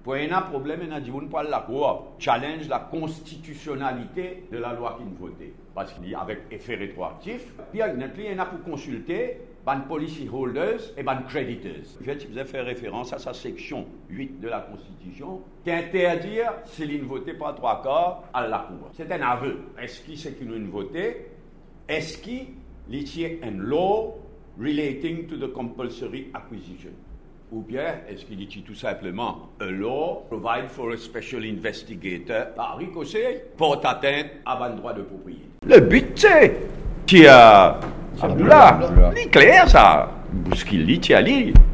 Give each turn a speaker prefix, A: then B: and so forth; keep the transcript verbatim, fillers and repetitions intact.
A: Pour un problème, on a dit on parle la cour challenge la constitutionnalité de la loi qui nous votait. Parce qu'il y a avec effet rétroactif. Puis il y a pour consulter ban policy holders et ban creditors. En fait, il faisait faire référence à sa section huit de la Constitution qui interdit, s'il ne votait pas trois quarts, à la cour. C'est un aveu. Est-ce qu'il c'est qu'il nous votait? Est-ce qu'il y a une law relating to the compulsory acquisition? Ou bien, est-ce qu'il dit tout simplement a law provide for a special investigator par ricochet porte atteinte à un droit de propriété? Le but, c'est qui a Abdullah, c'est clair ça. Ce qu'il dit, tu as dit.